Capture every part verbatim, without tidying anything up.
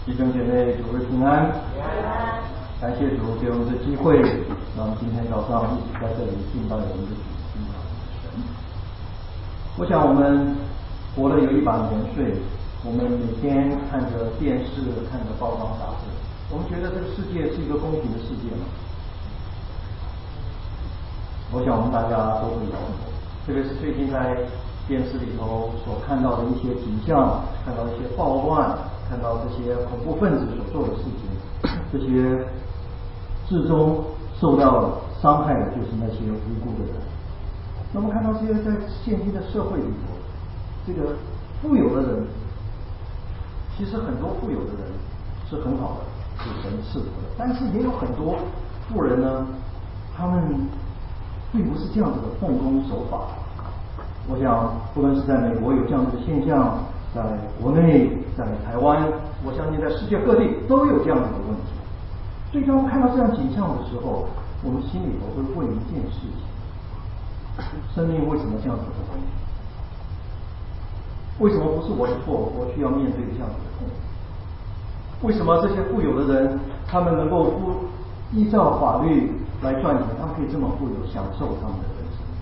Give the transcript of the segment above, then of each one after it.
弟兄姐妹，主日平安。感谢主给我们的机会，让我们今天早上一起在这里敬拜我们的主，敬拜我们的神。我想我们活了有一把年岁，我们每天看着电视，看着报章杂志，我们觉得这个世界是一个公平的世界吗？我想我们大家都会摇头，特别是最近在电视里头所看到的一些景象，看到一些暴乱，看到这些恐怖分子所做的事情，这些至终受到伤害的就是那些无辜的人。那么看到这些在现今的社会里头，这个富有的人，其实很多富有的人是很好的，是神赐福的，但是也有很多富人呢，他们并不是这样子的奉公守法。我想不论是在美国有这样的现象，在国内，在台湾，我相信在世界各地都有这样子的问题。所以当我们看到这样景象的时候，我们心里头会问一件事情：生命为什么这样子的问题？为什么不是我的错，我需要面对这样子的痛苦？为什么这些富有的人，他们能够不依照法律来赚钱，他们可以这么富有，享受他们的人生？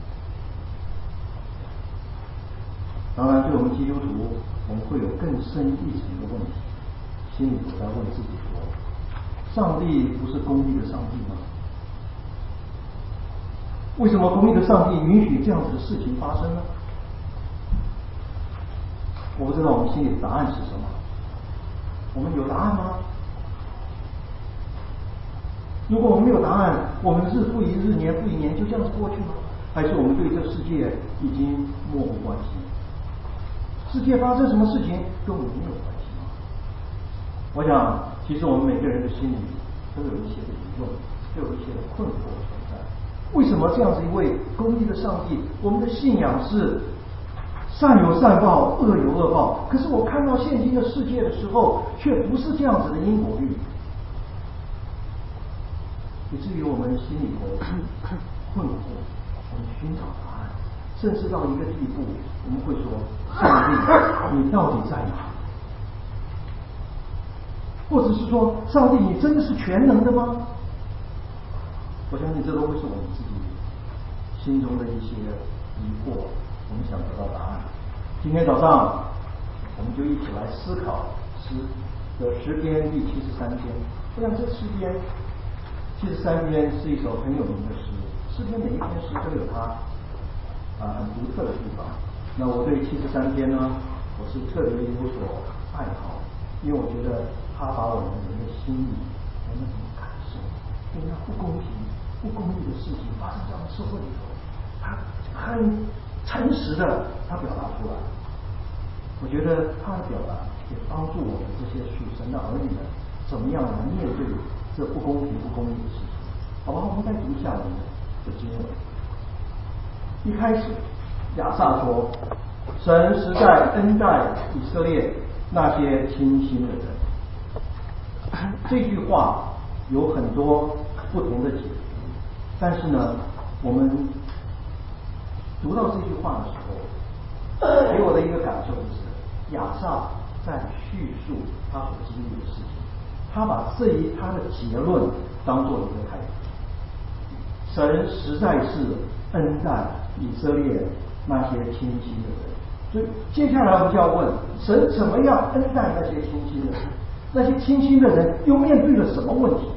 当然，对我们基督徒，我们会有更深一层的问题，心里头在问自己说：上帝不是公义的上帝吗？为什么公义的上帝允许这样子的事情发生呢？我不知道我们心里的答案是什么。我们有答案吗？如果我们没有答案，我们日复一日，年复一年，就这样子过去吗？还是我们对这世界已经漠不关心？世界发生什么事情跟我们没有关系吗？我想，其实我们每个人的心里都有一些的疑问，都有一些的困惑存在。为什么这样子一位公义的上帝，我们的信仰是善有善报，恶有恶报，可是我看到现今的世界的时候，却不是这样子的因果律，以至于我们心里头困惑，我们寻找答案，甚至到一个地步，我们会说：上帝，你到底在哪？或者是说，上帝，你真的是全能的吗？我相信这都会是我们自己心中的一些疑惑，我们想得到答案。今天早上，我们就一起来思考诗的诗篇第七十三篇。我想这诗篇七十三篇是一首很有名的诗，诗篇每一篇诗都有它啊很独特的地方。那我对七十三篇呢，我是特别有所爱好，因为我觉得它把我们人的心理的那种感受，对那不公平、不公义的事情发生在我们社会里头，它很诚实的它表达出来。我觉得它的表达也帮助我们这些属神的儿女们，怎么样来面对这不公平、不公义的事情。好吧，我们再读下来的经文。一开始，亚萨说：“神实在恩待以色列那些清心的人。”这句话有很多不同的解读，但是呢，我们读到这句话的时候，给我的一个感受就是，亚萨在叙述他所经历的事情，他把这一他的结论当做一个开头。神实在是恩待以色列那些清心的人，所以接下来我们就要问：神怎么样恩待那些清心的人？那些清心的人又面对了什么问题？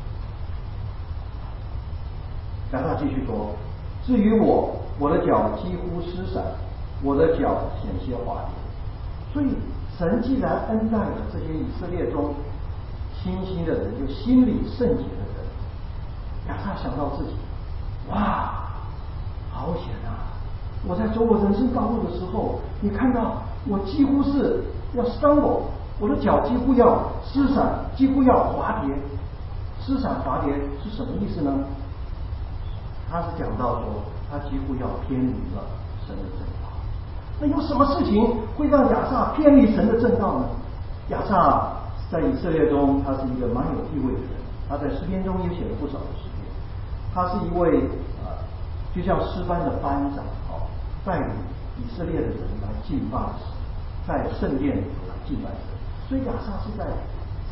亚萨继续说：“至于我，我的脚几乎失散，我的脚险些滑跌。”所以，神既然恩待了这些以色列中清心的人，就心里圣洁的人，亚萨想到自己，哇，好险啊！我在走我人生道路的时候，你看到我几乎是要 stumble， 我的脚几乎要失散，几乎要滑跌。失散滑跌是什么意思呢？他是讲到说，他几乎要偏离了神的正道。那有什么事情会让亚萨偏离神的正道呢？亚萨在以色列中，他是一个蛮有地位的人，他在诗篇中也写了不少的诗篇。他是一位呃，就像诗班的班长，哦，带领以色列的人来敬拜神，在圣殿里头来敬拜神。所以亚萨是在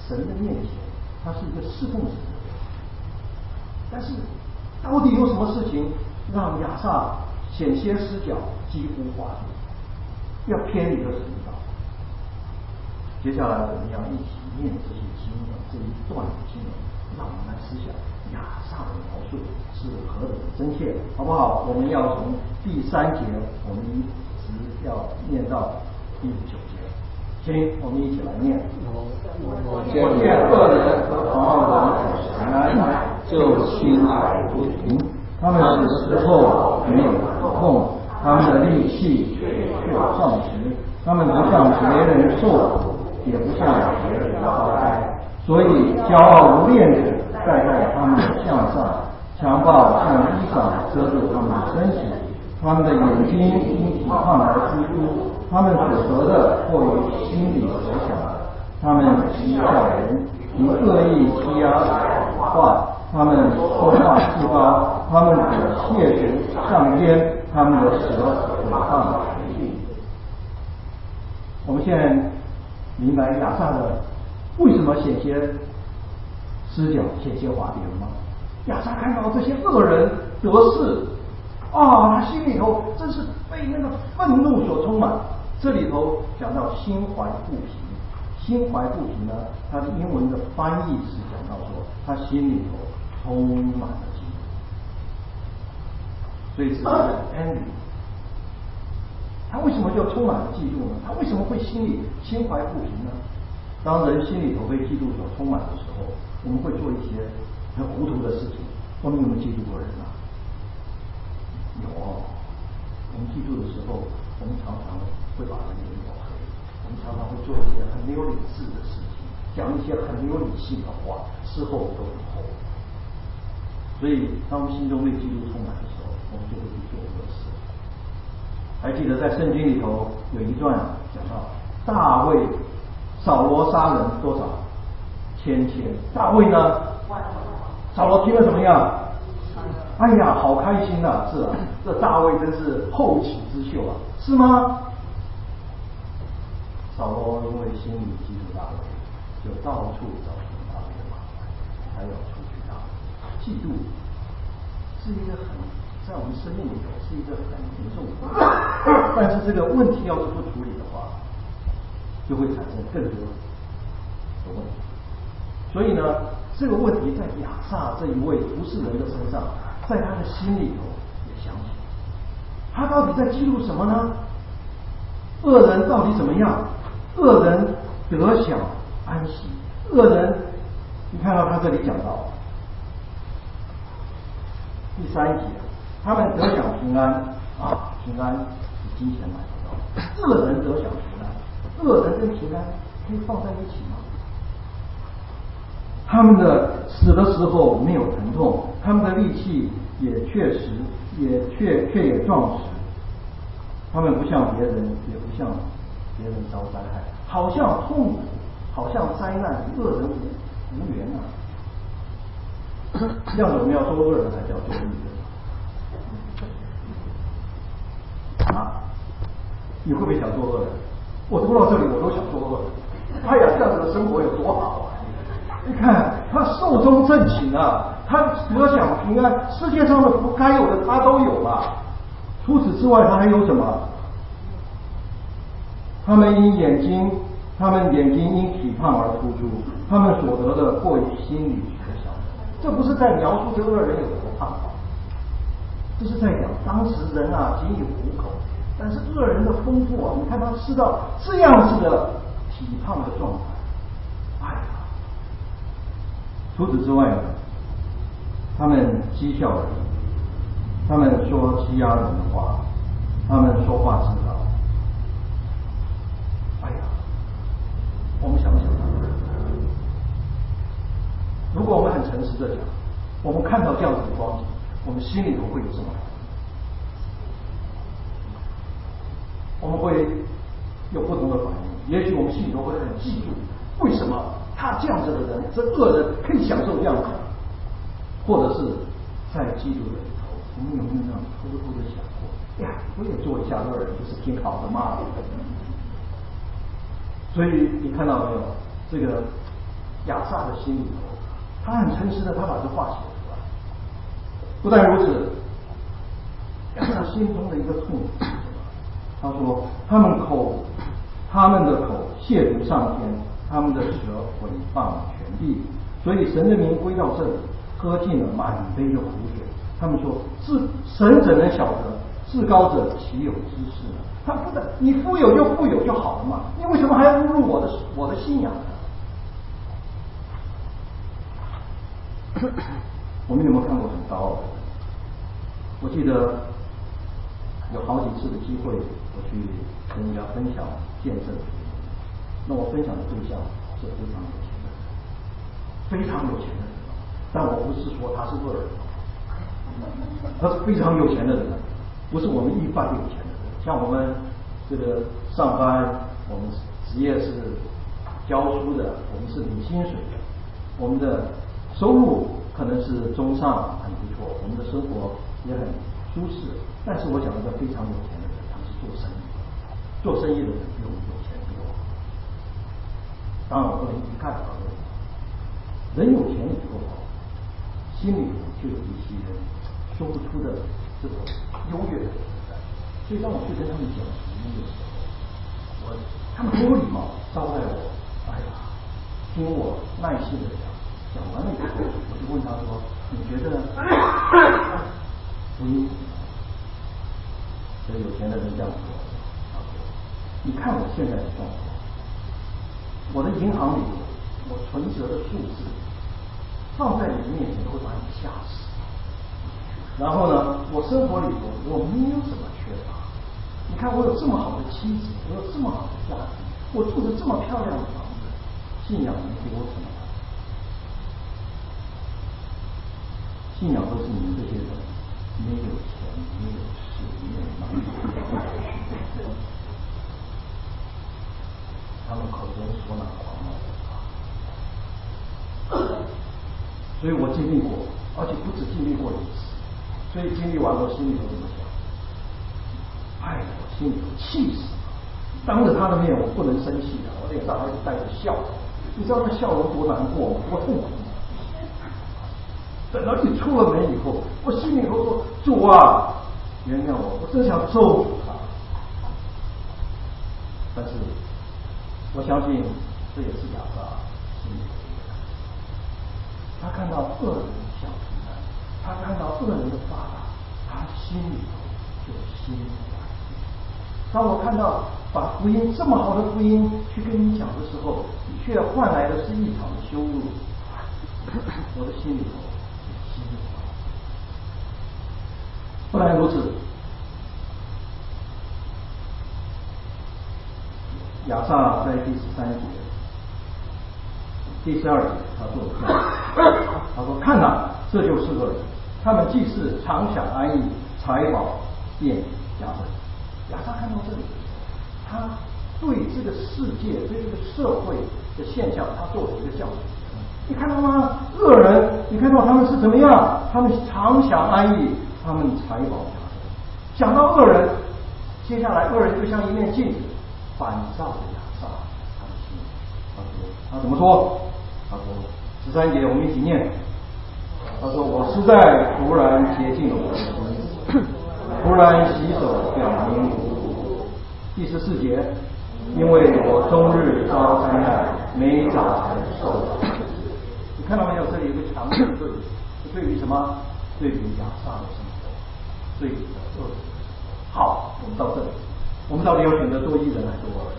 神的面前，他是一个侍奉神的人。但是，到底有什么事情让亚萨险些失脚，几乎滑跌，要偏离了神道？接下来我们要一起念这些经文，这一段的经文，让我们来思想亚萨的描述是何等的真切，好不好？我们要从第三节，我们一直要念到第九节。请我们一起来念。 我见恶人和狂傲人平安，就心怀不平。 他们死的时候没有痛，他们的力气却丧失。他们不向别人受苦，也不向别人发呆，所以骄傲无链子戴在他们的项上，强暴像衣裳遮住他们的身体。他们的眼睛因体胖而突出，他们所得的或于心里所想的。他们讥笑人，凭恶意欺压话，他们说话自高，他们只亵渎上天，他们的舌毁谤权力。我们现在明白亚萨的为什么险些失脚、险些滑跌了吗？亚萨看到这些恶人得势啊，他心里头真是被那个愤怒所充满。这里头讲到心怀不平，心怀不平呢，它的英文的翻译是讲到说，他心里头充满了嫉妒，所以是 envy。他为什么就充满了嫉妒呢？他为什么会心里心怀不平呢？当人心里头被嫉妒所充满的时候，我们会做一些很糊涂的事情。我们有没有嫉妒过人啊？有。我们嫉妒的时候，我们常常会把人给抹黑，我们常常会做一些很没有理智的事情，讲一些很没有理性的话，事后都很后悔。所以，当我们心中被嫉妒充满的时候，我们就会去做恶事。还记得在圣经里头有一段讲到大卫扫罗杀人多少千千，大卫呢扫罗听了怎么样？哎呀，好开心啊！是啊，这大卫真是后起之秀啊，是吗？扫罗因为心里嫉妒大卫，就到处找寻大卫的麻烦，还要除去大卫。嫉妒是一个很在我们生命里头是一个很严重的问题，但是这个问题要是不处理的话，就会产生更多的问题。所以呢，这个问题在亚萨这一位服侍人的身上，在他的心里头也响起。他到底在记录什么呢？恶人到底怎么样？恶人得享安息。恶人，你看到他这里讲到第三节，他们得享平安啊，平安是金钱买不到。恶人得享平安，恶人跟平安可以放在一起吗？他们的死的时候没有疼痛，他们的力气也确实也确却也壮实。他们不像别人，也不像别人遭灾害，好像痛苦，好像灾难与恶人无无缘啊。这样子我们要说恶人，还是要说义人啊？你会不会想做恶人？我读到这里，我都想做恶人。哎呀，这样子的生活有多好啊！你看他寿终正寝啊，他得享平安，世界上的不该有的他都有了。除此之外，他还有什么？他们因眼睛，他们眼睛因体胖而突出，他们所得的过于心里所想。这不是在描述这恶人有多胖，这是在讲当时人啊仅以糊口，但是恶人的丰富啊，你看他吃到这样子的体胖的状态，哎呀！除此之外呢，他们讥笑人，他们说欺压人的话，他们说话自高。哎呀，我们想想，如果我们很诚实的讲，我们看到这样子的光景，我们心里头会有什么？我们会有不同的反应。也许我们心里头会很嫉妒，为什么他这样子的人，这恶人可以享受这样子？或者是在嫉妒的里头，我们有没有那样偷偷的想过？哎呀，我也做一下恶人，不是挺好的吗？所以你看到没有？这个亚萨的心里头，他很诚实的，他把这话写出来。不但如此，亚萨心中的一个痛苦是什么？他说：他们口，他们的口亵渎上天，他们的舌毁谤全地，所以神的名归到这里，喝尽了满杯的苦水。他们说：至神怎能晓得？至高者岂有知识呢？他不但你富有就富有就好了嘛，你为什么还要侮辱我的我的信仰呢？我们有没有看过很高傲的人？我记得有好几次的机会，我去跟人家分享见证。那我分享的对象是非常有钱的人，非常有钱的人，但我不是说他是恶人，他是非常有钱的人，不是我们一般有钱的人。像我们这个上班，我们职业是教书的，我们是领薪水的，我们的收入可能是中上，很不错，我们的生活也很舒适。但是我讲一个非常有钱的人，他们是做生意的，做生意的人比我们有钱比我。当然我不能一概而论，人有钱以后，心里就有一些说不出的这种优越的存在。所以当我去跟他们讲福音的时候，我他们很有礼貌招待我，哎呀，听我耐心的讲，讲完了以后，我就问他说：“你觉得福音？”所以有钱的人这样说，他说：“你看我现在的状况，我的银行里我存折的数字放在你面前会把你吓死。然后呢，我生活里头我没有什么缺乏。你看我有这么好的妻子，我有这么好的家庭，我住着这么漂亮的房子，信仰能给我什么？信仰都是你们这些人没有钱、没有势、没有能力，他们口中所拿狂傲的话。所以我经历过，而且不止经历过一次。所以经历完我心里头怎么想？哎，我心里头气死了！当着他的面，我不能生气的，我脸上还是带着笑。你知道那笑容多难过吗？多痛苦吗？等到你出了门以后，我心里头说：“主啊，原谅我，我真想咒诅他。”但是我相信这也是亚萨心里头的感受。他看到恶人享平安，他看到恶人的发达，他心里头就心不来。当我看到把福音这么好的福音去跟你讲的时候，你却换来的是一场的羞辱，我的心里头就心不来。不然如此，亚萨在第十三节、第十二节，他做了这样，他说：“看哪，这就是恶人，他们既是常享安逸，财宝便加增。”亚萨看到这里，他对这个世界、对这个社会的现象，他做了一个教训。你看到吗？恶人，你看到他们是怎么样？他们常享安逸，他们财宝加增。想到恶人，接下来恶人就像一面镜子，反照着亚萨他的心。他说：“他怎么说？他说十三节，我们一起念。他说：我实在突然洁净了我的心，突然洗手表明无。第十四节，因为我终日遭灾难，每早晨受苦。你看到没有？这里有个强烈的对比，是对比什么？对比亚萨的生活，对比的恶人。好，我们到这里，我们到底要选择做义人还是做恶人？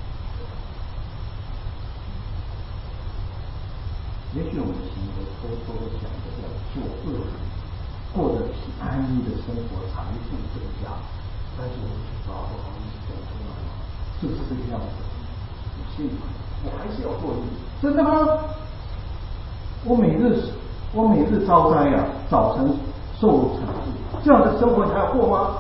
也许我们的心都偷偷的想着要做恶人，过着安逸的生活，财富增加，但是我们知道不好意思讲出来了，是不是这个样子？我心里我还是要做义，真的吗？我每日我每日遭灾呀、啊，早晨受惩罚，这样的生活你还要过吗？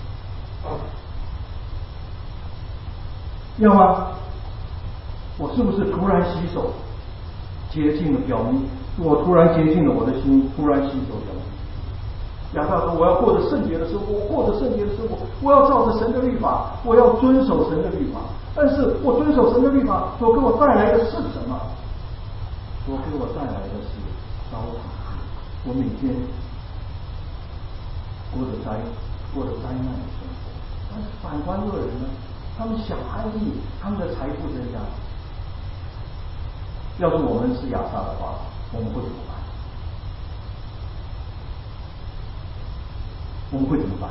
要吗？我是不是突然洗手？洁净了表明，我突然洁净了我的心，突然洗手表明。亚萨说：“我要过着圣洁的生活，我过着圣洁的生活，我要照着神的律法，我要遵守神的律法。但是我遵守神的律法所给我带来的是什么？ 所给我带来的是遭苦，我每天过着灾过着灾难的生活。但是反观恶人呢，他们想安逸，他们的财富增加。要是我们是亚萨的话，我们会怎么办？我们会怎么办？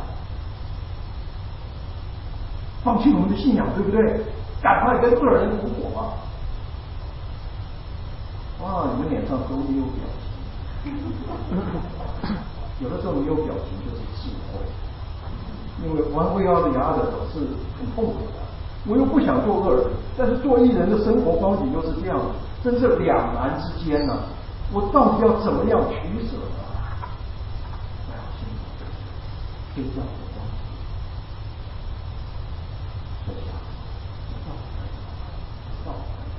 放弃我们的信仰，对不对？赶快跟恶人同伙吧！哇，你们脸上都没有表情。有的时候没有表情就是智慧，因为 one way or the other 是很痛苦的。我又不想做恶人，但是做艺人的生活光景又是这样的，真是两难之间呢、啊。我到底要怎么样取舍呢？哎呀，辛苦，就这样的光景。这下，到到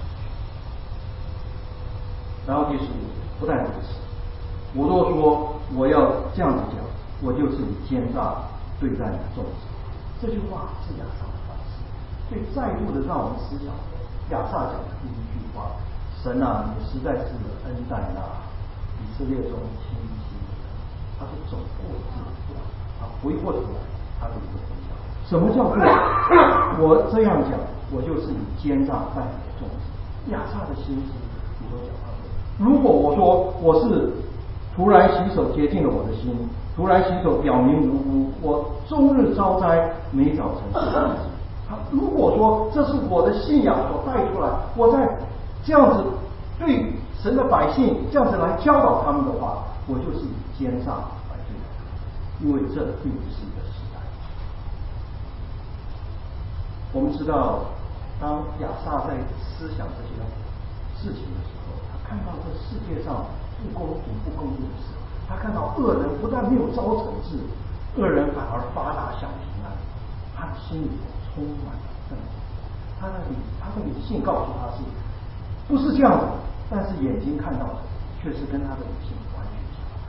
然后第十五，不但如此，我若说我要这样子讲，我就是以奸诈对待你众子。这句话是亚萨的反思，所以再度的让我们思想亚萨讲的第一句话：神啊，你实在是恩待那以色列中清心的人。他是走过自己的，他回过头来，他的一个分享。什么叫做我这样讲，我就是以奸诈待你的众子？亚萨的心思，比如讲他说，如果我说我是突然洗手洁净了我的心，突然洗手表明无辜，我终日遭灾，每早晨是日子。他如果说这是我的信仰所带出来，我在这样子对神的百姓这样子来教导他们的话，我就是以奸诈来对待他们，因为这并不是一个时代。我们知道，当亚萨在思想这些事情的时候，他看到这世界上不公平、不公义的事，他看到恶人不但没有遭惩治，恶人反而发达享平安，他的心里充满了愤怒。他的理，他的理性告诉他是，不是这样的，但是眼睛看到的却是跟他的理性完全相反。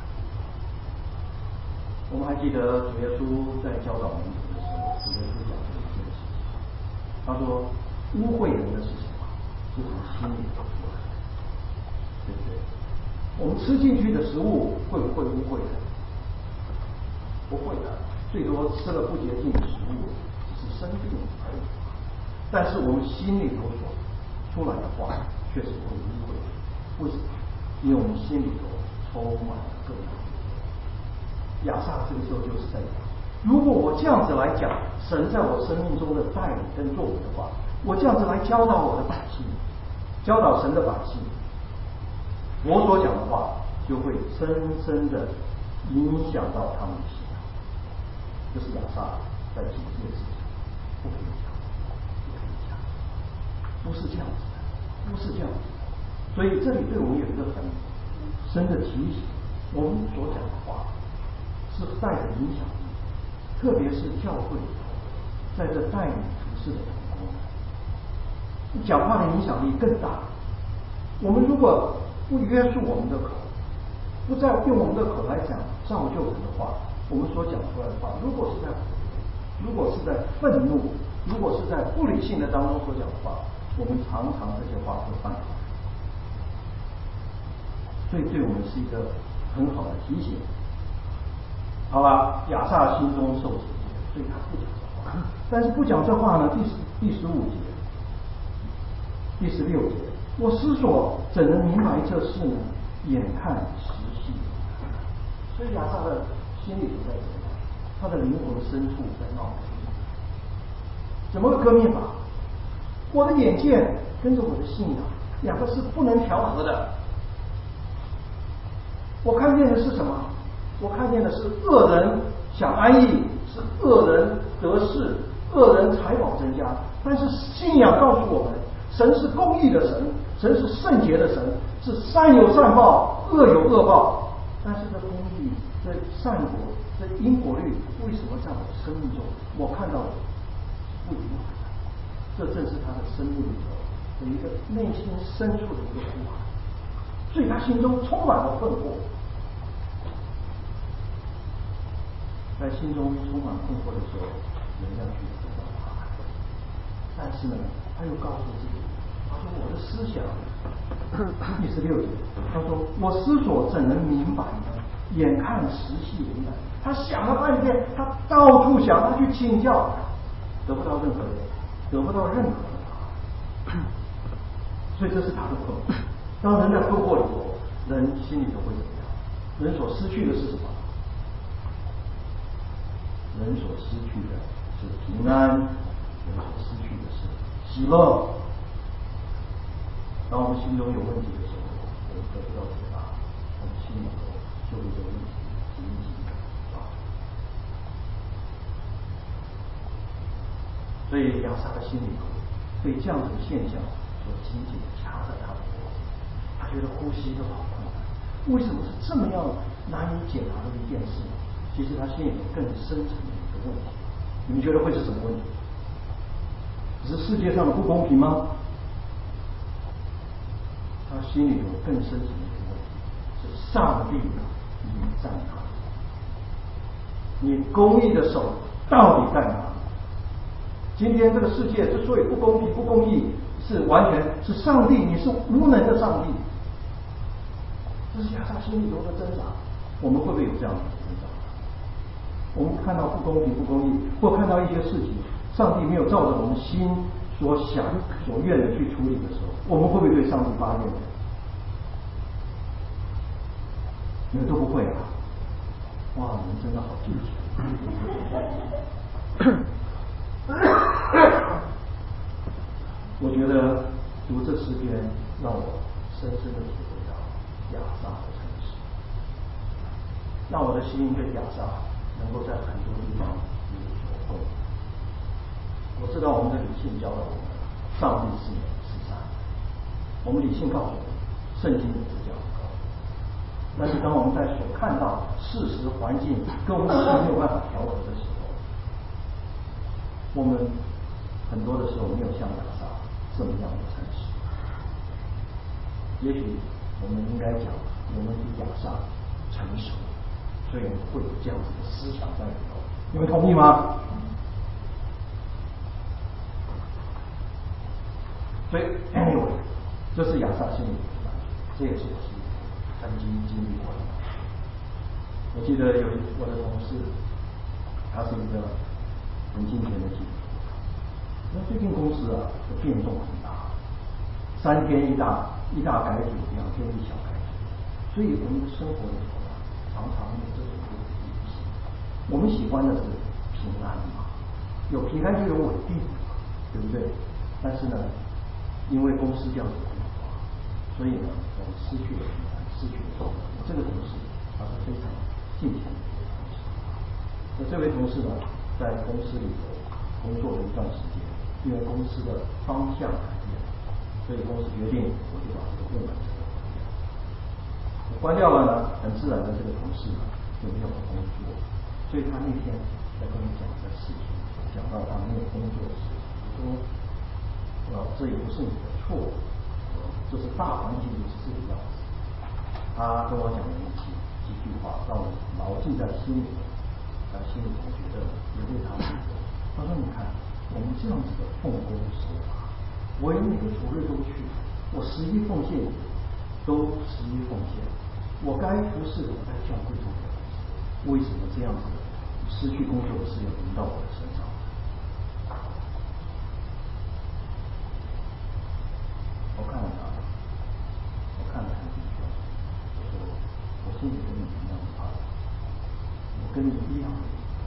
我们还记得主耶稣在教导门徒的时候，主耶稣讲这一件事情，他说污秽人的是什么？是从心里头出来的，对不对？我们吃进去的食物会不会污秽的？不会的，最多吃了不洁净的食物，只是生病而已。但是我们心里头所出来的话，却是会污秽的。为什么？因为我们心里头充满了各样。亚萨这个时候就是在讲，如果我这样子来讲神在我生命中的带领跟作为的话，我这样子来教导我的百姓，教导神的百姓，我所讲的话就会深深的影响到他们的信仰。这是亚萨在警戒之前，不可以讲，不可以讲，不是这样子的，不是这样子的。所以这里对我们有一个很深的提醒，我们所讲的话是带着影响力，特别是教会在这带领服事的同工，讲话的影响力更大。我们如果不约束我们的口，不再用我们的口来讲造就人的话，我们所讲出来的话，如果是在如果是在愤怒，如果是在不理性的当中所讲的话，我们常常这些话会犯法。所以对我们是一个很好的提醒。好了，亚萨心中受警戒，所以他不讲这话。但是不讲这话呢？第十第十五节、第十六节，我思索怎能明白这事呢？眼看时系。所以亚萨的心里头在怎样？他的灵魂深处在闹革命。怎么个革命法？我的眼见跟着我的信仰，两个是不能调和的。我看见的是什么？我看见的是恶人想安逸，是恶人得势，恶人财宝增加。但是信仰告诉我们，神是公义的神，神是圣洁的神，是善有善报，恶有恶报。但是这公义、这善果、这因果律，为什么在我的生命中我看到的不一样？这正是他的生命里头的一个内心深处的一个呼喊，所以他心中充满了愤惑。在心中充满困惑的时候，人要去得到答案。但是呢，他又告诉自己，他说我的思想第十六节，他说：“我思索怎能明白呢？眼看时系为难。”他想了半天，他到处想，他去请教，得不到任何人，得不到任何的答案。所以这是他的困惑。当人在困惑里头，人心里头会怎么样？人所失去的是什么？人所失去的是平安，人所失去的是喜乐。当我们心中有问题的时候，我们得不到解答，我们心里头就会这个问题紧紧的抓住。所以亚萨的心里头被这样的现象所紧紧的掐在他的脖子，他觉得呼吸都好困难。为什么是这么样难以解答的一件事呢？其实他心里头更深层的一个问题，你们觉得会是什么问题？只是世界上的不公平吗？他心里头更深层的一个问题是上帝已在哪里？你公义的手到底在哪里？今天这个世界之所以不公平不公义，是完全是上帝，你是无能的上帝。这是亚萨心里头的挣扎。我们会不会有这样的挣扎？我们看到不公平不公义，或看到一些事情，上帝没有照着我们心所想所愿的去处理的时候，我们会不会对上帝发怨？你们都不会啊！哇，你们真的好敬虔。我觉得读这诗篇让我深深的体会到亚萨的诚实，让我的心对亚萨能够在很多地方有所共鸣。我知道我们的理性教导我们，上帝是美是善，我们理性告诉我们，圣经也是这样告诉我们。但是当我们在所看到事实环境跟我们的心没有办法调和的时候，我们很多的时候没有像亚萨这么样的诚实。也许我们应该讲，我们比亚萨成熟，所以我们会有这样子的思想在里头。你们同意吗？所以 anyway， 这是亚萨心里的感觉，这也是我心里曾经经历过的。我记得有我的同事，他是一个很金钱的基督徒，那最近公司啊的变动很大，三天一大一大改组，两天一小改组，所以我们的生活里头啊，常常有这种不平衡。我们喜欢的是平安嘛，有平安就有稳定，对不对？但是呢，因为公司这样子变化，所以呢，我们失去了平安，失去了平安。我这个同事他是非常敬虔的一位同事。那这位同事呢，在公司里头工作了一段时间，因为公司的方向改变，所以公司决定我就把这个部门这个关掉。我关掉了呢，很自然的这个同事呢就没有了工作，所以他那天在跟我讲的事情，讲到他没有工作的事情，我说。呃，这也不是你的错，这是大环境就是这个样子。他跟我讲了几几句话，让我牢记在心里，在心里我觉得也为他感动。他说：“你看，我们这样子的奉公守法，我每个主日都去，我十一奉献都十一奉献，我该服侍的，我该教会中的服侍，为什么这样子失去工作的事要临到我的身上？”我看了他，我看了他的说，我说我心里跟你一样的怕，我跟你一样的，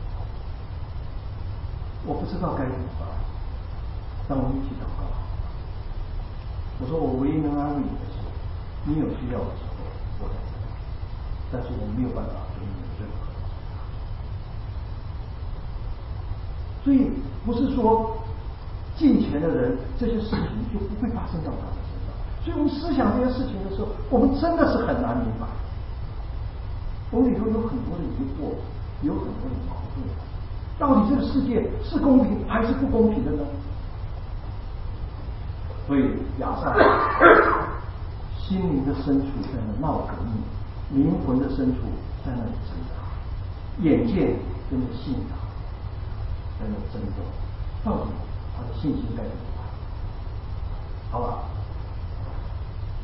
我不知道该怎么办，让我们一起祷告。我说我唯一能安慰你的是，你有需要的时候我在这里，但是我没有办法给你任何的。所以不是说敬虔的人这些事情就不会发生到他的身上。所以我们思想这些事情的时候，我们真的是很难明白。我们里头有很多的疑惑，有很多的矛盾。到底这个世界是公平还是不公平的呢？所以亚萨心灵的深处在那闹革命，灵魂的深处在那里挣扎，眼见跟着信仰在那争斗，到底他的信心该怎么办？好吧，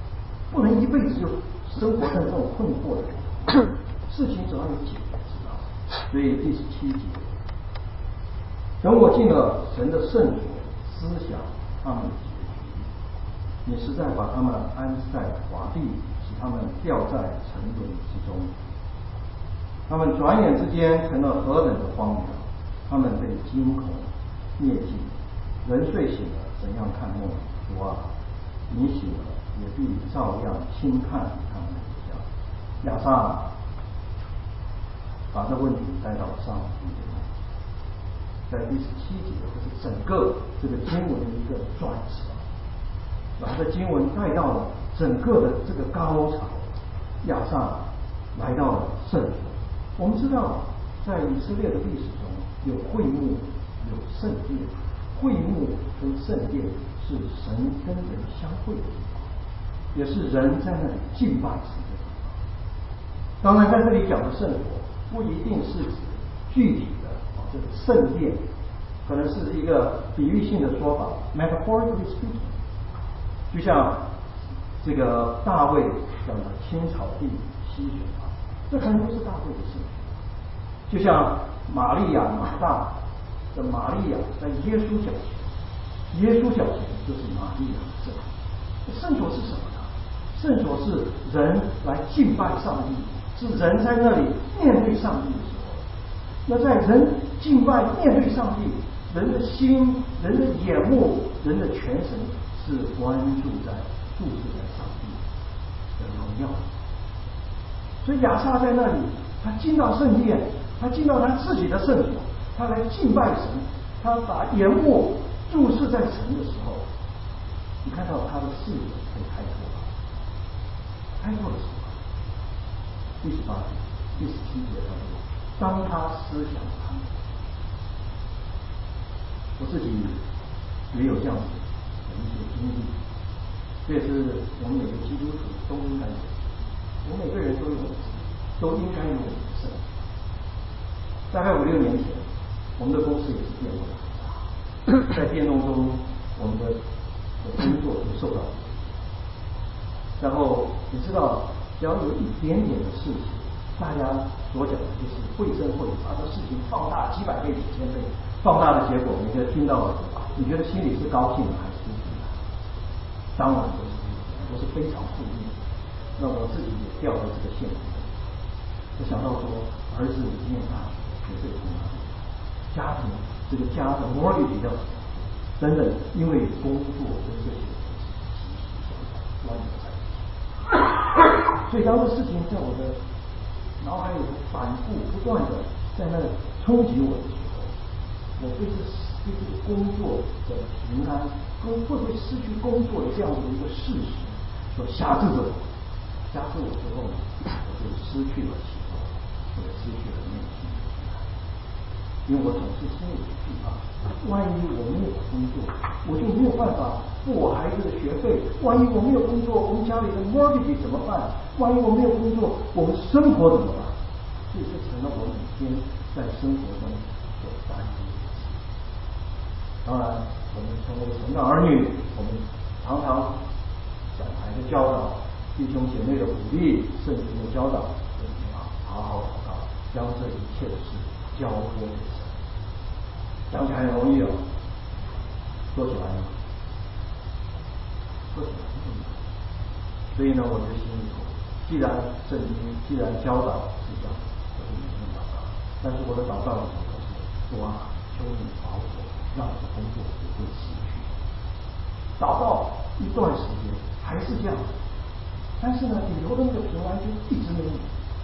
不能一辈子就生活在这种困惑的里面，事情总要有解决之道。所以第十七节，等我进了神的圣所，思想他们的结局，你实在把他们安在华地，使他们掉在沉沦之中。他们转眼之间成了何等的荒凉，他们被惊恐灭尽。人睡醒了，怎样看梦？主啊，你醒了，也必照样轻看他们的家。亚萨把这问题带到上帝这里，在第十七节，这是整个这个经文的一个转折，把这经文带到了整个的这个高潮。亚萨来到了圣所。我们知道，在以色列的历史中，有会幕，有圣殿。会幕跟圣殿是神跟人相会的地方，也是人在那里敬拜神的地方。当然，在这里讲的圣所不一定是指具体的啊这个圣殿，可能是一个比喻性的说法 ，metaphorically speaking， 就像这个大卫讲的青草地溪水旁，这可能就是大卫的圣所。就像玛利亚马大的玛利亚在耶稣脚前，耶稣脚前就是玛利亚的圣所。圣所是什么呢？圣所是人来敬拜上帝，是人在那里面对上帝的时候。那在人敬拜面对上帝，人的心、人的眼目、人的全神是关注在、注视在上帝的荣耀。所以亚萨在那里，他进到圣殿，他进到他自己的圣所，他来敬拜神，他把眼目注视在神的时候，你看到他的视野被开拓了。开拓的时候，第十八节、第十七节他说，当他思想他们，我自己也有这样子的一些经历，这也是我们每个基督徒都应该有，我们每个人都有，都应该有我们的圣所。大概五六年前，我们的公司也是变动很大，在变动中，我们的工作就受到影响。然后你知道，只要有一点点的事情，大家所讲的就是绘声绘影，把这事情放大几百倍、几千倍，放大的结果，你觉得听到了，你觉得心里是高兴的还是不舒服的？当然都是都是非常负面的。那我自己也掉在这个陷阱里。我想到说，儿子念大学。学费从哪里？家庭这个家的 mortgage 要等等，因为工作跟这些东西息息相关，关联在一起。所以当这事情在我的脑海里反复不断的在那冲击我的时候，我对这对这个工作的平安，跟会不会失去工作的这样的一个事实所辖制着我，辖制我之后呢，我就失去了希望，我也失去了内心。因为我总是心里惧怕，万一我没有工作，我就没有办法付我孩子的学费；万一我没有工作，我们家里的 mortgage 怎么办？万一我没有工作，我们生活怎么办？所以这成了我每天在生活中所担心的事。当然，我们成为神的儿女，我们常常讲台的教导、弟兄姐妹的鼓励、圣经的教导，我们要好好祷告，将这一切的事交托给神。讲起来很容易哦，做起来呢，做起来很容易。所以呢，我就心里头，既然圣经，既然教导是这样，我就每天祷告。但是我的祷告里头都是主啊，求你保守，让我的工作不会失去。祷告一段时间还是这样，但是呢，里头的那个平安就一直没有。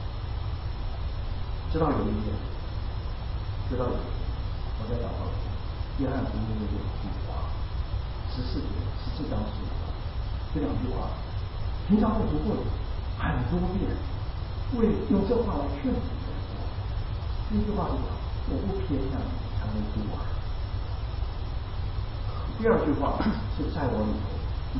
直到有一天，直到有一天。我在祷告中，约翰福音有两句话，十四节、十四章十五章，这两句话，平常我读过很多遍，为用这话来劝勉人。第一句话是讲，我不偏向你成为孤儿。第二句话是在我里头有，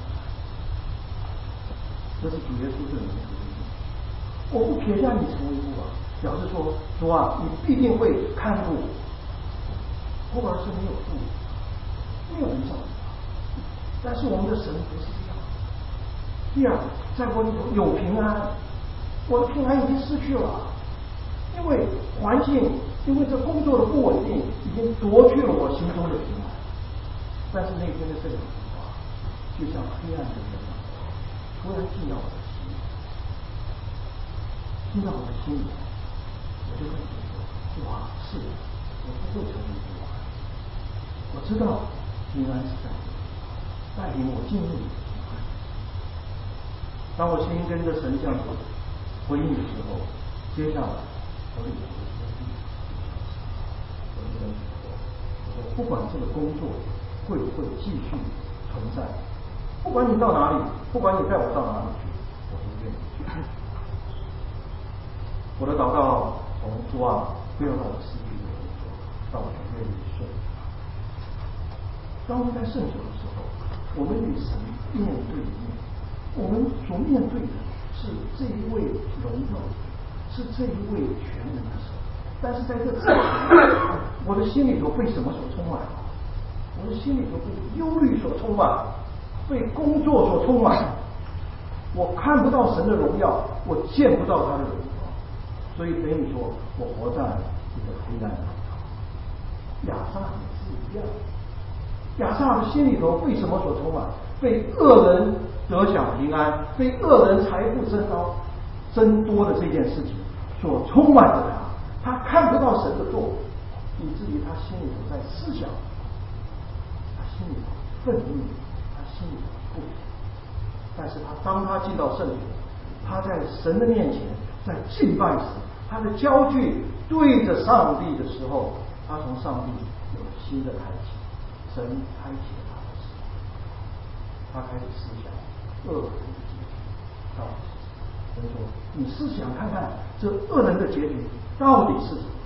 这是主耶稣对我们的回应。我不撇下你成为孤儿，表示说，主啊，你必定会看顾我。孤儿是没有父母，没有人照顾他，但是我们的神不是这样， 第二，在我里头有平安，我的平安已经失去了，因为环境，因为这工作的不稳定，已经夺去了我心中的平安。但是那天的这两句话，就像黑暗的人突然进到我的心里，进到我的心里，我就会觉得，哇，是的，我不会成为不安。我知道平安是在这里，带领我进入你的平安。当我心跟着神这样回应的时候，接下来我里头的生命，我就跟主说，我说不管这个工作会不会继续存在，不管你到哪里，不管你带我到哪里去，我都愿意去。我的祷告从主啊，不要让我失去的工作，到我愿意顺。当我们在圣所的时候，我们与神面对面，我们所面对的是这一位荣耀，是这一位全能的神。但是在这之前，我的心里头被什么所充满？我的心里头被忧虑所充满，被工作所充满。我看不到神的荣耀，我见不到他的荣耀，所以等于说我活在一个黑暗里头。亚撒也是一样，亚撒的心里头被什么所充满？被恶人得享平安，被恶人财富增高增多的这件事情所充满着他，他看不到神的作为，以至于他心里头在思想，他心里头愤怒，他心里头不平。但是他当他进到圣所，他在神的面前在敬拜时，他的焦距对着上帝的时候，他从上帝有了新的开启，神开启了他的视野，他开始思想恶人的结局到底是什么。所以说你思想看看这恶人的结局到底是什么。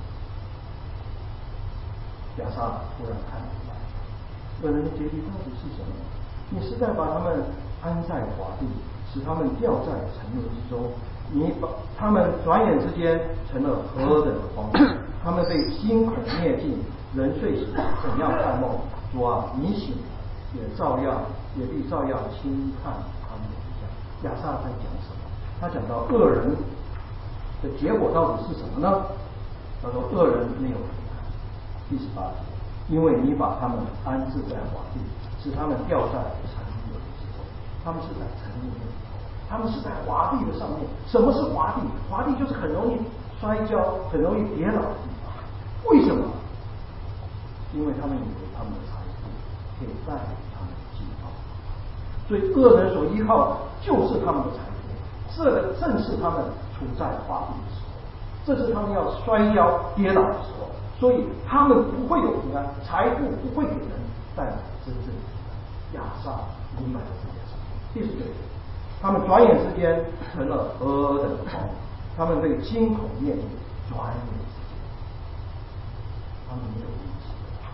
亚撒突然看明白恶人的结局到底是什么。你实在把他们安在华地，使他们掉在沉沦之中，你把他们转眼之间成了何等的荒谬，他们被惊恐灭尽，人睡醒怎样看梦？主啊，你醒也照样也必照样轻看他们的一样。亚撒在讲什么？他讲到恶人的结果到底是什么呢？他说恶人没有平安。第十八节，因为你把他们安置在华地，使他们掉在沉沦之中。他们是在沉沦的里头，他们是在华地的上面。什么是华地？华地就是很容易摔跤、很容易跌倒的地方。为什么？因为他们以为他们的财富可以带领他们进报，所以恶人所依靠的就是他们的财富。这个正是他们处在华地的时候，这是他们要摔跤跌倒的时候。所以他们不会有平安，财富不会给人带来真正的平安。亚撒明白了这件事。第十九节，他们转眼之间成了何等的荒芜，他们被惊恐灭尽，转眼之间，他们没有力气，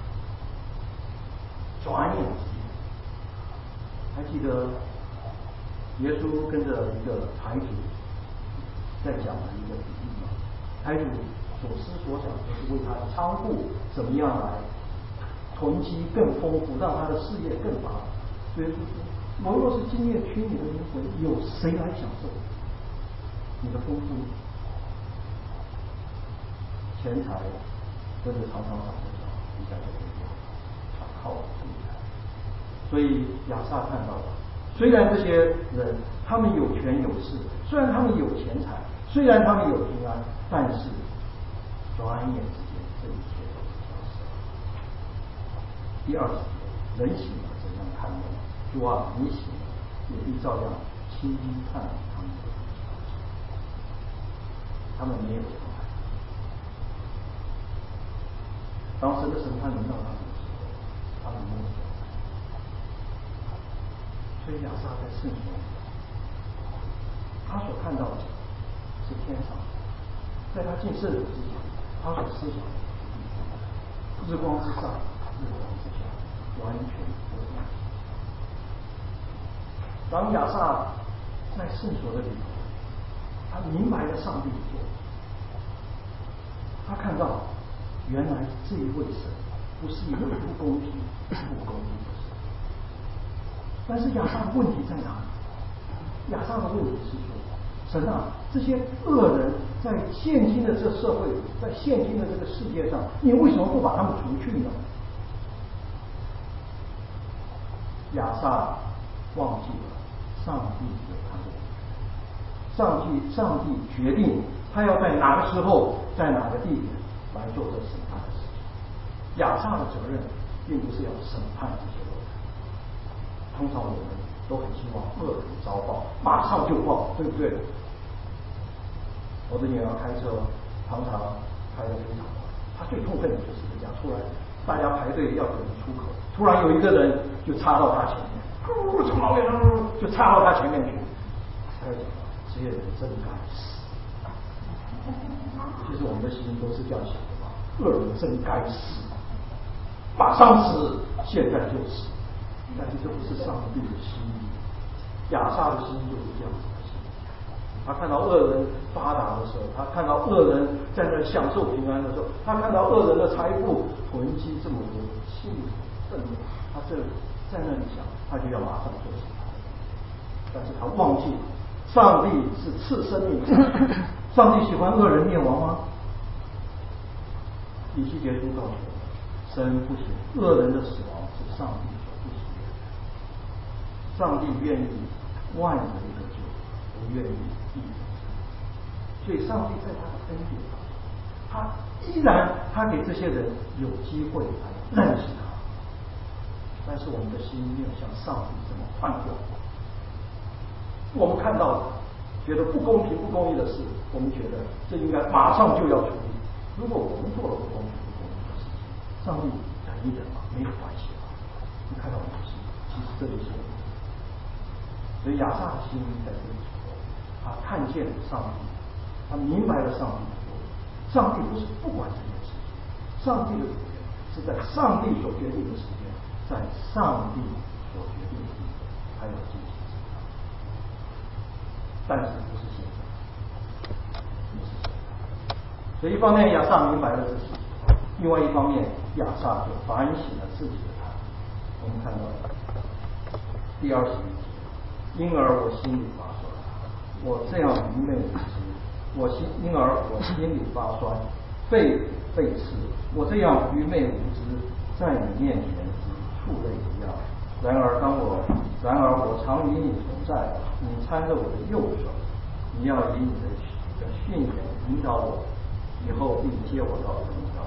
转眼之间。还记得耶稣跟着一个财主在讲的一个比喻吗？财主所思所想就是为他的仓库怎么样来囤积更丰富，让他的事业更发达。耶稣说：“我若是今夜取你的灵魂，有谁来享受你的丰富？钱财真的常常长得少，离家就会多，他靠我这一台。”所以亚撒看到了，虽然这些人他们有权有势，虽然他们有钱财，虽然他们有平安，但是转眼之间，这一切都消失了。第二十节，人醒了怎样看梦？主啊，你醒了，也必照样轻看他们的事。他们没有相爱。当时的审判临到他们的时候，他们没有相爱。所以亚撒在圣所里，他所看到的是天上，在他进圣所之前，他所思想的日光之上，日光之下，完全不一样。当亚撒在圣所的里头，他明白了上帝的作为，他看到原来这一位神不是一个不公平、不公义的神。但是亚撒的问题在哪里？ 亚萨的问题是说，神啊，这些恶人在现今的这社会，在现今的这个世界上，你为什么不把他们除去呢？亚萨忘记了上帝的看顾，上帝上帝决定他要在哪个时候，在哪个地点来做这审判的事情。亚萨的责任并不是要审判这些恶人，通常我们都很希望恶人遭报，马上就报，对不对？我的女儿开车常常开得非常快，她最痛恨的就是人家突然大家排队要等出口，突然有一个人就插到她前面，呼，从老远就插到她前面去。她就讲，这些人真该死。其实我们的心都是这样想的吧，恶人真该死，马上死，现在就死。但是这不是上帝的心意，亚萨的心就是这样子的心。他看到恶人发达的时候，他看到恶人在那享受平安的时候，他看到恶人的财富囤积这么多，心里愤怒。他这在那里想，他就要马上做审判。但是他忘记上帝是赐生命的，上帝喜欢恶人灭亡吗？以西结书告诉我们，神不喜恶人的死亡是上帝所不喜悦的。上帝愿意万人得救，不愿意一人得救。所以上帝在他的恩典上，他依然他给这些人有机会来认识他。但是我们的心没有像上帝这么宽广。我们看到觉得不公平不公义的事，我们觉得这应该马上就要处理。如果我们做了不公平不公义的事情，上帝忍一忍嘛，没有关系嘛。你看到我们的心，其实这就是我们的。所以亚萨的心在这里，他看见了上帝，他明白了上帝的作为。上帝不是不管这件事情，上帝的主权是在上帝所决定的时间，在上帝所决定的地方，还有进行审判。但是不是现在，不是现在。所以一方面亚萨明白了这事情，另外一方面亚萨就反省了自己的态度。我们看到第二十一节，因而我心里发酸，我这样愚昧无知，我心因而我心里发酸，肺被刺，我这样愚昧无知，在你面前如畜类一样。然而当我然而我常与你同在，你搀着我的右手，你要以你的训言引导我，以后并接我到荣耀。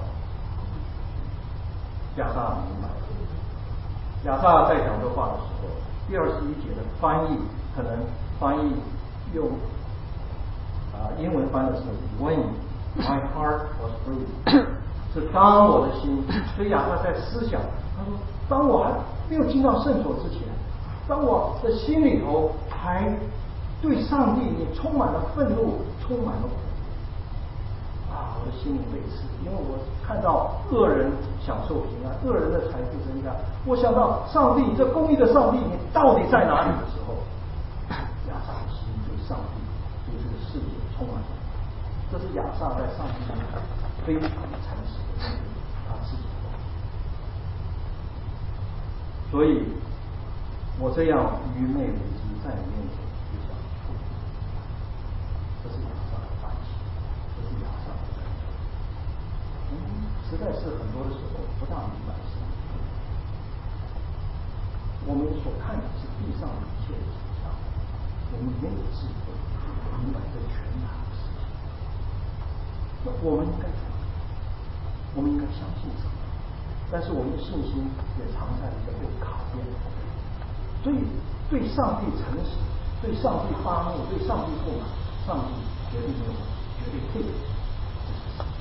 亚萨明白，亚萨在讲这话的时候，第二十一节的翻译可能翻译用啊英文翻的是 When my heart was free， 是当我的心。所以亚萨在思想，他说，当我还没有进到圣所之前，当我的心里头还对上帝也充满了愤怒，充满了苦啊，我的心里被刺，因为我看到恶人享受平安，恶人的财富增加，我想到上帝这公义的上帝，你到底在哪里的时候，亚萨的心对上帝对这个世界充满了，这是亚萨在上帝面前非常诚实的面对他自己的。所以我这样愚昧无知，在你面前就像畜类，这是亚萨的反省，这是亚萨的感受。嗯，实在是很多的时候不大明白神的作为。我们所看的是地上的一切的景象，我们没有智慧明白这全盘的事情。那我们应该怎么？我们应该相信什么？但是我们的信心也常在一个被考验的。所以对上帝诚实，对上帝发怒，对上帝不满，上帝绝对没有，绝对配合这些事。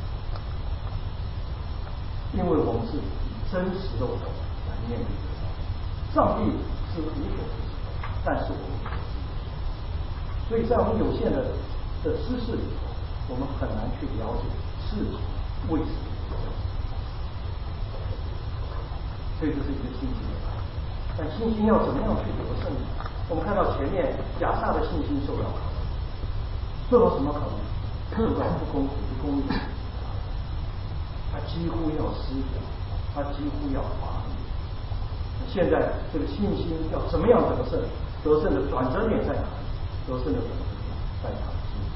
因为我们是以真实的我来面对这个上帝，上帝是无所不知，但是我们所知。所以在我们有限的的知识里头，我们很难去了解事情为什么这样。所以这是一个信心的问题。但信心要怎么样去得胜呢？我们看到前面亚萨的信心受到考验，受到什么考验？受到不公平、不公义，他几乎要失脚，他几乎要滑落。现在这个信心要怎么样得胜？ 得胜的转折点在哪里？得胜的转折点在他的心里。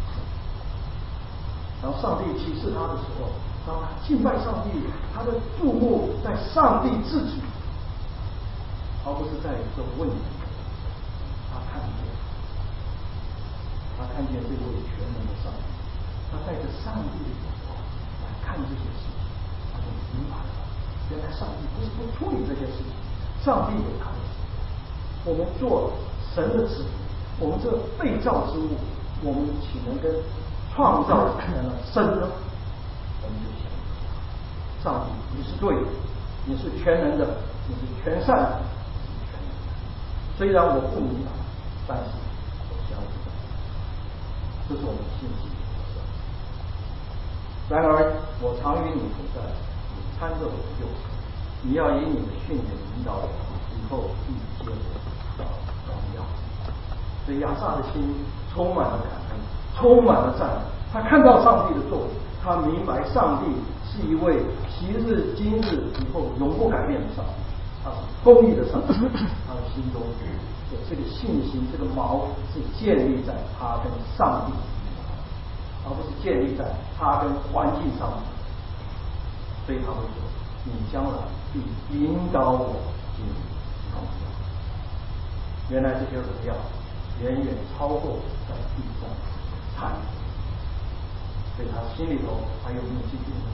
然后上帝启示他的时候，当他敬拜上帝，他的注目在上帝自己，而不是在这问题。他看见，他看见这位全能的上帝，他带着上帝的眼光来看这些事情，他就明白了，原来上帝不是不处理这些事情，上帝有他的。我们做神的子民，我们这被造之物，我们岂能跟创造的神呢？我们就想，上帝你是对的，你是全能的，你是全善的，你是全能的。虽然我不明白，但是我相信，这是我们信心的特色。然而，我常与你同在，你搀着我的右手，你要以你的训言引导我，以后必接着到荣耀。所以亚萨的心充满了感恩，充满了赞美。他看到上帝的作为，他明白上帝是一位昔日、今日、以后永不改变的上帝，他是公义的上帝。他的心中有这个信心，这个锚是建立在他跟上帝之间，而不是建立在他跟环境上面。所以他会说：“你将来必引导我进荣耀。”原来这些荣耀远远超过在地上参与。所以他心里头还有没有基督呢？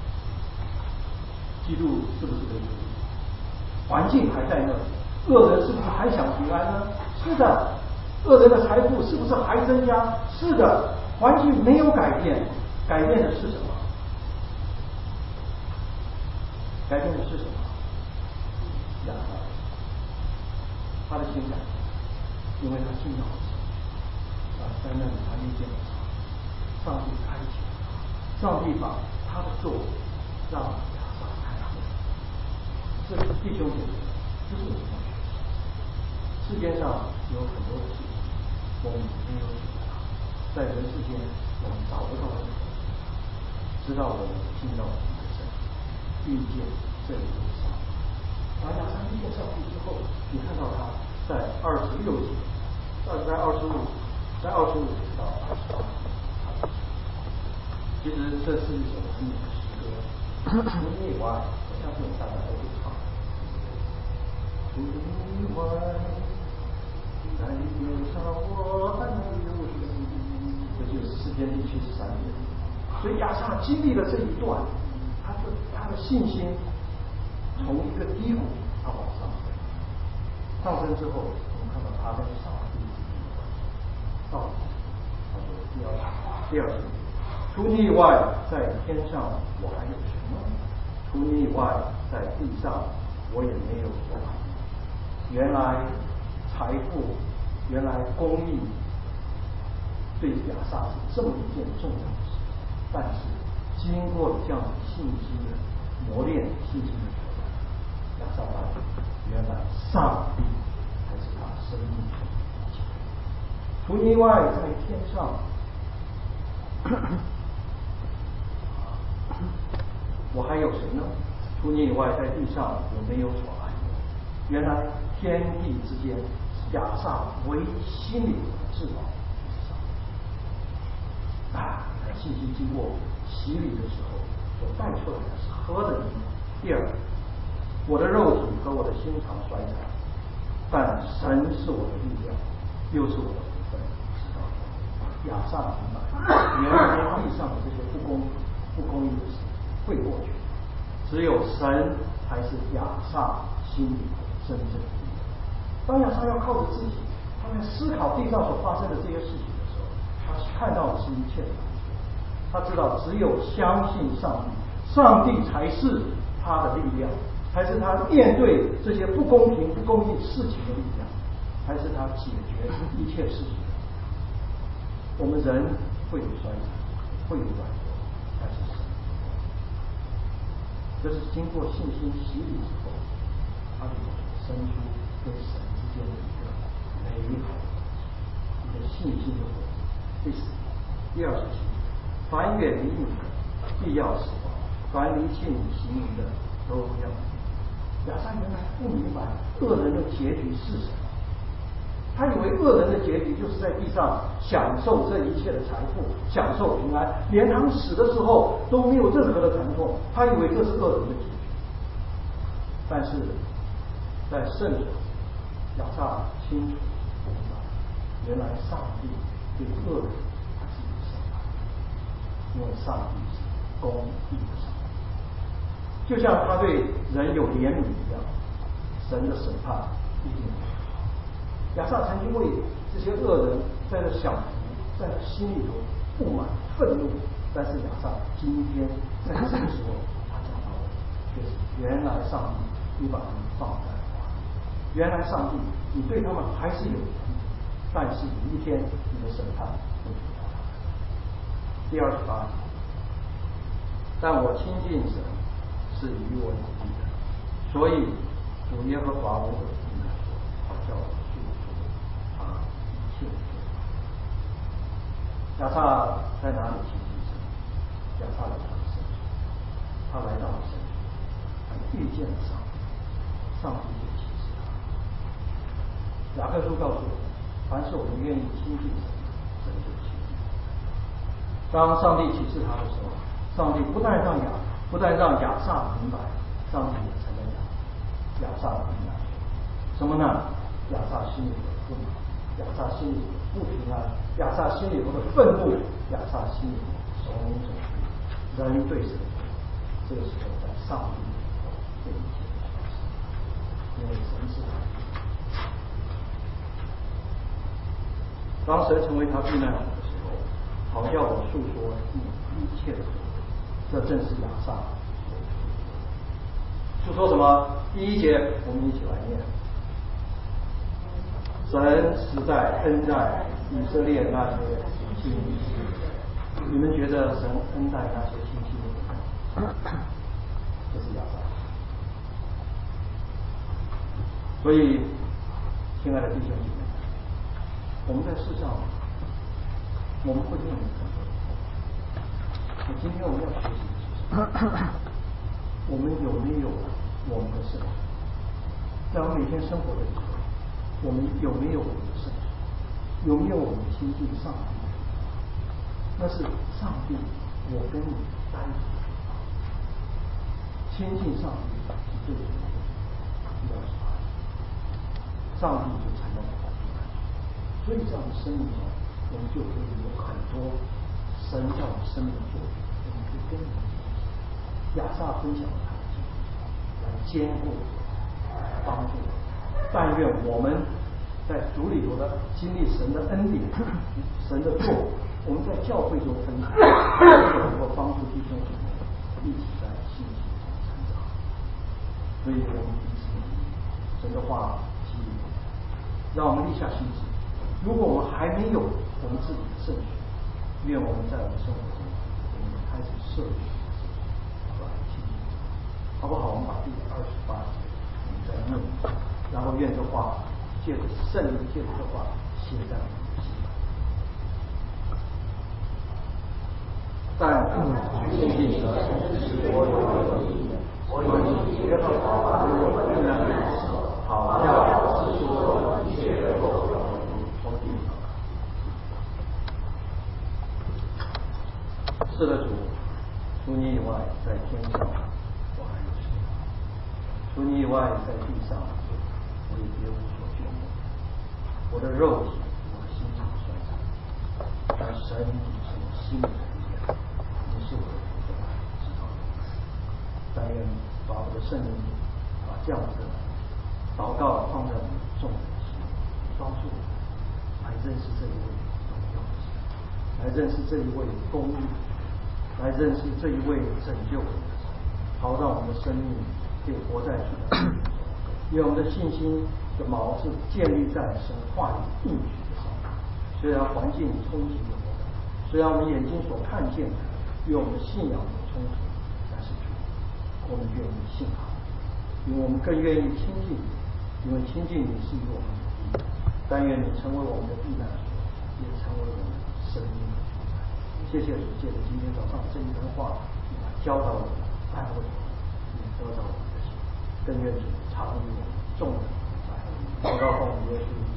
基督是不是被处理？环境还在那里，恶人是不是还想平安呢？是的。恶人的财富是不是还增加？是的。环境没有改变，改变的是什么？改变的是什么？亚萨，他的心改变，因为他信仰神啊，在那里他遇见了上帝，开启了他，上帝把他的作为让亚萨看见。这弟兄姐妹，这是我们要学习。世界上有很多的事情，我们没有解答，在人世间我们找不到任何，直到我们进到我们的身，遇见这一位上帝。当亚萨遇见上帝之后，你看到他在二十六节，在二十五，在二十五到二十八节。其实这是一首很美的诗歌，除你以外，我相信大家都会唱。除你以外，在天上我还有谁？这就是诗篇第七十三篇。所以亚萨经历了这一段，他的他的信心从一个低谷他往上升，上升之后，我们看到他跟上帝到底，他说第二第二句。除你以外，在天上我还有什么？除你以外，在地上我也没有所爱。原来财富，原来公义，对亚萨是这么一件重要的事。但是经过这样的信心的磨练、信心的挑战，亚萨发现，原来上帝才是他生命中的一切。除你以外，在天上。我还有谁呢？除你以外，在地上我没有所爱。原来天地之间，亚萨唯一心里的至宝就是上帝。啊，信心经过洗礼的时候所带出来的是何等的美！第二，我的肉体和我的心肠衰残，但神是我的力量，又是我的福分，知道亚萨明白，原来地上的这些不公平、不公义的事会过去，只有神才是亚萨心里真正的力量。当亚萨要靠着自己，他在思考地上所发生的这些事情的时候，他看到的是一切的难处。他知道只有相信上帝，上帝才是他的力量，才是他面对这些不公平、不公义事情的力量，才是他解决一切事情的。我们人会有衰残，会有软弱，但是神，这是经过信心洗礼之后，他就生出跟神之间的一个美好的一个信心的果子。第四，第二十七，凡远离你的，必要死亡；凡离弃你行淫的，都要。亚萨原来不明白恶人的结局是什么， 恶人的结局就是在地上享受这一切的财富，享受平安，连他们死的时候都没有任何的疼痛。他以为这是恶人的结局，但是在圣所，亚萨清楚明白，原来上帝对恶人他是有审判，因为上帝是公义的上帝，就像他对人有怜悯一样，神的审判一定有。亚萨曾经为这些恶人在这享福，在心里头不满愤怒，但是亚萨今天在这个时候，他讲到的就是原来上帝你把他们放在怀里，原来上帝你对他们还是有怜悯，但是有一天你的审判会临到他们。第二十八节，但我亲近神是与我有益的，所以主耶和华我的平安说，好叫我诉说他一切的做法。亚萨在哪里亲近神？亚萨来到了圣所，他来到了圣所，他遇见了上帝，上帝就启示他。雅各书告诉我们，凡是我们愿意亲近神，神就亲近。当上帝启示他的时候，上帝不但让亚不但让亚萨明白，上帝也承认亚亚萨的平安。什么呢？亚萨心里的不满，亚萨心里的不平安，亚萨心里头的愤怒，亚萨心里头的种种人对神的，这个时候在上帝里头这一切的消失，因为神是他的。当神成为他避难所的时候，好叫我诉说你一切的作为，这正是亚萨所说什么？第一节我们一起来念：神实在恩待以色列那些亲戚。你们觉得神恩待那些亲戚吗？这是亚萨。所以，亲爱的弟兄姐妹，我们在世上，我们会面临很多的痛苦。今天我们要学习的是什么？我们有没有我们的圣所？在我们每天生活的里头，我们有没有我们的圣所？有没有我们亲近上帝？那是上帝，我跟你单独的地方。亲近上帝是最重要的。第二十八节，上帝就承认了他的平安。所以在我们生命中，我们就可以有很多神在我们生命的作为，我们可以跟人分享。亚萨分享了他的经历，来兼顾我，来帮助我。但愿我们在主里头的经历神的恩典，神的作为，我们在教会中分享，能够帮助弟兄姐妹一起在信心中成长。所以我们彼此勉励，神的话激励我们，让我们立下心志。如果我们还没有我们自己的圣所，愿我们在我们生活中，我们开始设立来亲近，好不好？我们把第二十八节我们再念一下，然后愿这话借着圣灵借着这话写在我们的心。但亲近神使我有益，我以耶和华为我避难所，好叫我诉说一切的口头。从地上，是的，主，除你以外，在天上我还有谁？除你以外，在地上我也别无所眷恋。我的肉体，我的心肠衰残，但神你是我心里的力量，你是我的福分，知道如此。但愿把我的圣灵，把这样子的祷告放在我们众人的心里，帮助我们来认识这一位荣耀的神，来认识这一位公义，来认识这一位拯救我们的神，好让我们的生命可以活在主的恩典中。因为我们的信心的锚是建立在神话语应许的上面。虽然环境冲击着我们，虽然我们眼睛所看见的与我们的信仰有冲突，但是主，我们愿意信靠你，因为我们更愿意亲近你，因为亲近你是与我们有益的。但愿你成为我们的避难所，也成为我们生命的主宰。谢谢主，借着今天早上这一番话，你来教导我们，安慰我们，也得到我们的心。更愿主常与我们众人同在，祷告奉耶稣